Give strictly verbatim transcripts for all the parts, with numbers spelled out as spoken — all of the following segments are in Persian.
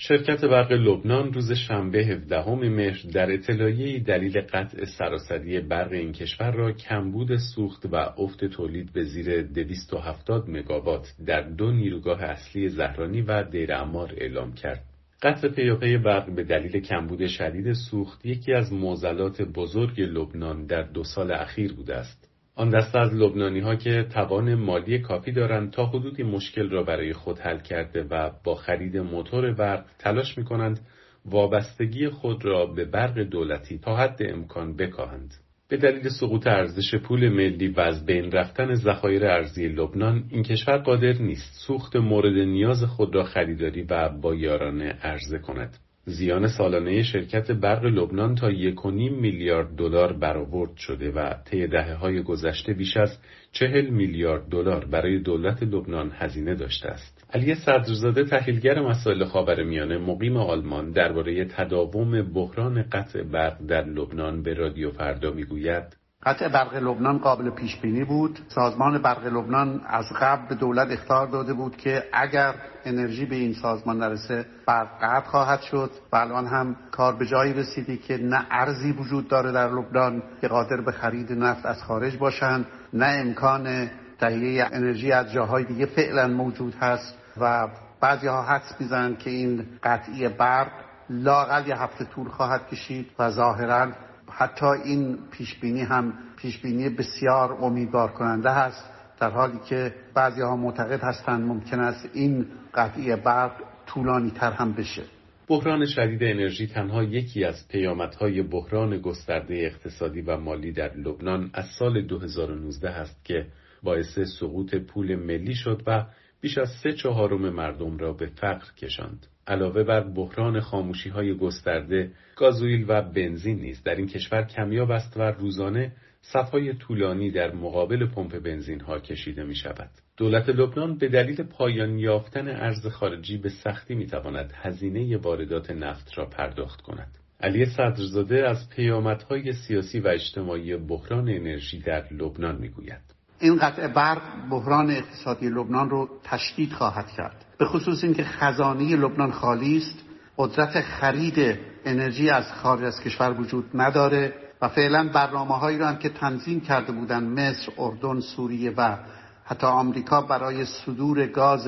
شرکت برق لبنان روز شنبه هفدهم مهر در اطلاعیه‌ای دلیل قطع سراسری برق این کشور را کمبود سوخت و افت تولید به زیر دویست و هفتاد مگاوات در دو نیروگاه اصلی زهرانی و دیر عمار اعلام کرد. قطع پیاپی برق به دلیل کمبود شدید سوخت یکی از معضلات بزرگ لبنان در دو سال اخیر بوده است. آن دسته از لبنانی‌ها که توان مالی کافی دارند تا حدودی مشکل را برای خود حل کرده و با خرید موتور برق تلاش می‌کنند وابستگی خود را به برق دولتی تا حد امکان بکاهند. به دلیل سقوط ارزش پول ملی و از بین رفتن ذخایر ارزی لبنان، این کشور قادر نیست سوخت مورد نیاز خود را خریداری و بایارانه عرضه کند. زیان سالانه شرکت برق لبنان تا یک و نیم میلیارد دلار برآورد شده و طی دهه‌های گذشته بیش از چهل میلیارد دلار برای دولت لبنان هزینه داشته است. علی صدرزاده، تحلیلگر مسائل خاورمیانه مقیم آلمان، درباره تداوم بحران قطع برق در لبنان به رادیو فردا میگوید: قطع برق لبنان قابل پیش بینی بود. سازمان برق لبنان از قبل به دولت اخطار داده بود که اگر انرژی به این سازمان نرسه برق قطع خواهد شد و الان هم کار به جایی رسیدی که نه ارزی وجود داره در لبنان که قادر به خرید نفت از خارج باشند، نه امکان تهیه انرژی از جاهای دیگه فعلا موجود هست و بعضی‌ها حدس میزنن که این قطعی برق لااقل یه هفته طول خواهد کشید و ظاهراً حتی این پیشبینی هم پیشبینی بسیار امیدوار کننده هست، در حالی که بعضی ها معتقد هستند ممکن است این قطعی برق طولانی تر هم بشه. بحران شدید انرژی تنها یکی از پیامدهای بحران گسترده اقتصادی و مالی در لبنان از سال دو هزار و نوزده است که باعث سقوط پول ملی شد و بیش از سه چهارم مردم را به فقر کشاند. علاوه بر بحران خاموشی‌های گسترده، گازوئیل و بنزین نیز در این کشور کمیاب است و روزانه صف‌های طولانی در مقابل پمپ بنزین‌ها کشیده می‌شود. دولت لبنان به دلیل پایان یافتن ارز خارجی به سختی می‌تواند هزینه واردات نفت را پرداخت کند. علی صدرزاده از پیامدهای سیاسی و اجتماعی بحران انرژی در لبنان می‌گوید: این قطع برق بحران اقتصادی لبنان رو تشدید خواهد کرد، به خصوص اینکه خزانه لبنان خالی است، قدرت خرید انرژی از خارج از کشور وجود نداره و فعلا برنامه‌هایی رو هم که تنظیم کرده بودن مصر، اردن، سوریه و حتی آمریکا برای صدور گاز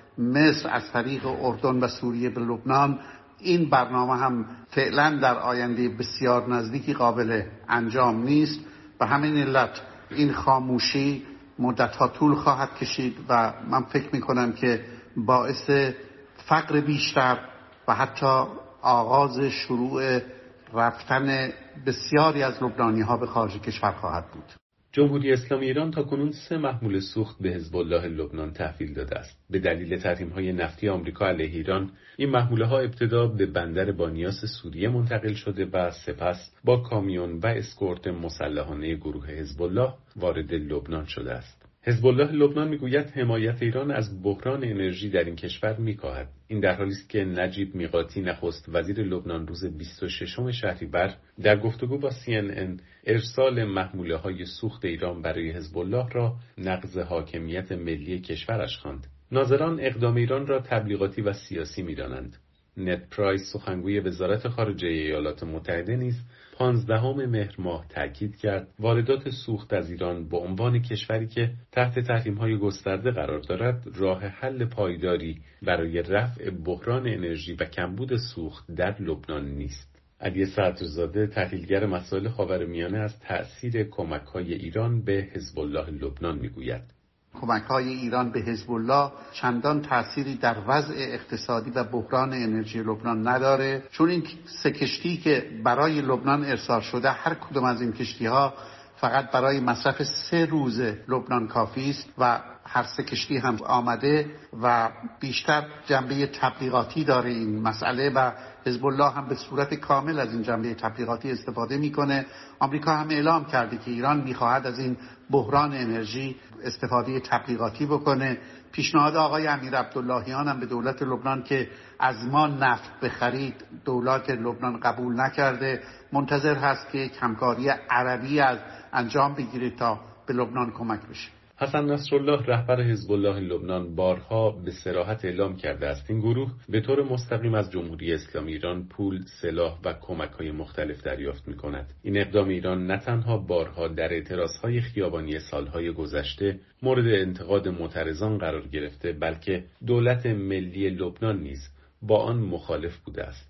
مصر از طریق اردن و سوریه به لبنان، این برنامه هم فعلا در آینده بسیار نزدیکی قابل انجام نیست و همین علت این خاموشی مدت‌ها طول خواهد کشید و من فکر می‌کنم که باعث فقر بیشتر و حتی آغاز شروع رفتن بسیاری از لبنانی‌ها به خارج کشور خواهد بود. جمهوری اسلامی ایران تاکنون سه محمول سوخت به حزب الله لبنان تحویل داده است. به دلیل تحریم‌های نفتی آمریکا علیه ایران، این محموله‌ها ابتدا به بندر بانیاس سوریه منتقل شده و سپس با کامیون و اسکورت مسلحانه گروه حزب الله وارد لبنان شده است. حزب الله لبنان میگوید حمایت ایران از بحران انرژی در این کشور میکاهد. این در حالی است که نجیب میقاتی، نخست وزیر لبنان، روز بیست و ششم شهریور در گفتگو با سی ان ان ارسال محموله‌های سوخت ایران برای حزب الله را نقض حاکمیت ملی کشورش خواند. ناظران اقدام ایران را تبلیغاتی و سیاسی می‌دانند. نت پرایس، سخنگوی وزارت خارجه ایالات متحده، نیز پانزدهم مهر ماه تاکید کرد واردات سوخت از ایران به عنوان کشوری که تحت تحریم‌های گسترده قرار دارد راه حل پایداری برای رفع بحران انرژی و کمبود سوخت در لبنان نیست. علی صدرزاده، تحلیلگر مسائل خاورمیانه، از تأثیر کمک‌های ایران به حزب الله لبنان می‌گوید: کمک‌های ایران به حزب الله چندان تأثیری در وضع اقتصادی و بحران انرژی لبنان نداره، چون این سه کشتی که برای لبنان ارسال شده، هر کدوم از این کشتی‌ها فقط برای مصرف سه روز لبنان کافی است و هر سه کشتی هم آمده و بیشتر جنبه تبلیغاتی داره این مسئله و حزب الله هم به صورت کامل از این جنبه تبلیغاتی استفاده میکنه. آمریکا هم اعلام کرده که ایران میخواهد از این بحران انرژی استفاده تبلیغاتی بکنه. پیشنهاد آقای امیر عبداللهیان هم به دولت لبنان که از ما نفت بخرید، دولت لبنان قبول نکرده، منتظر هست که همکاری عربی از انجام بگیره تا به لبنان کمک بشه. حسن نصرالله رهبر حزب الله لبنان بارها به صراحت اعلام کرده است این گروه به طور مستقیم از جمهوری اسلامی ایران پول، سلاح و کمک‌های مختلف دریافت می‌کند. این اقدام ایران نه تنها بارها در اعتراضهای خیابانی سالهای گذشته مورد انتقاد معترضان قرار گرفته، بلکه دولت ملی لبنان نیز با آن مخالف بوده است.